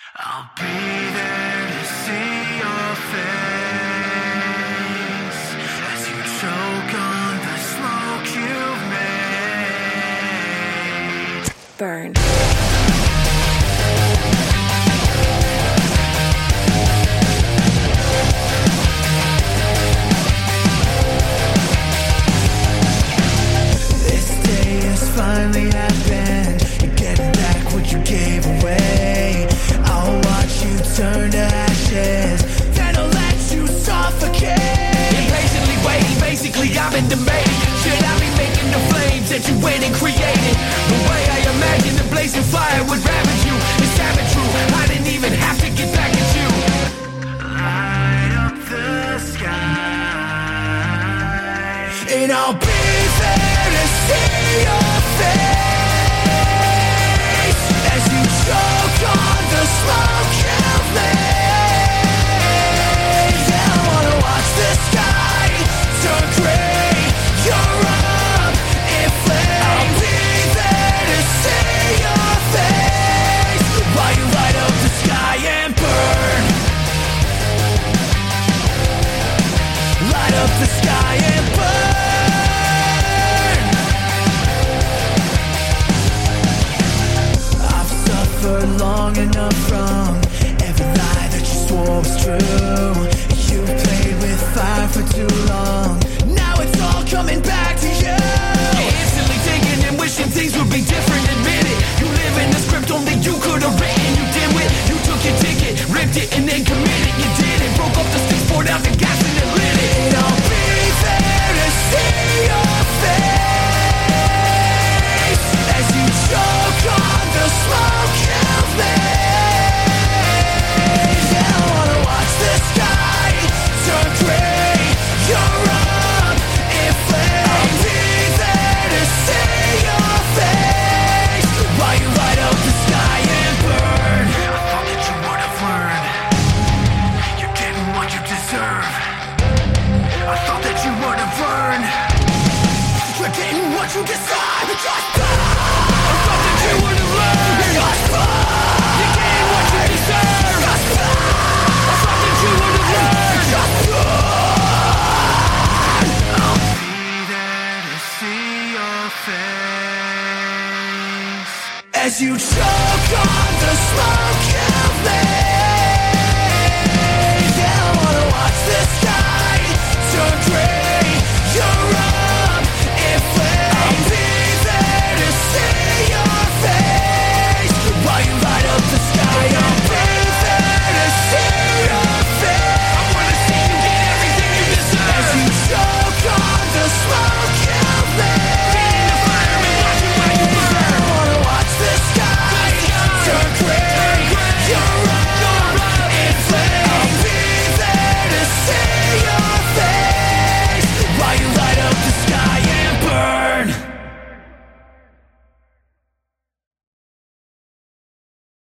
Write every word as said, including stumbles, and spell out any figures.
I'll be there to see your face as you choke on the smoke you've made. Burn. This day has finally happened. You're getting back what you gave away. I'll watch you turn to ashes, then I'll let you suffocate. Impatiently waiting, basically I'm in debate. Should I be making the flames that you went and created? The way I imagined the blazing fire would ravage you. It's savage true, I didn't even have to get back at you. Light up the sky, And I'll be there to see your face as you choke on the smoke you've made. Yeah, I wanna watch the sky turn gray. You're up in flames. I'll be there to see your face while you light up the sky and burn. Light up the sky and burn. I've suffered long enough from every lie that you swore was true. You've played with fire for too long. Now it's all coming back to you. You're instantly thinking and wishing things would be different.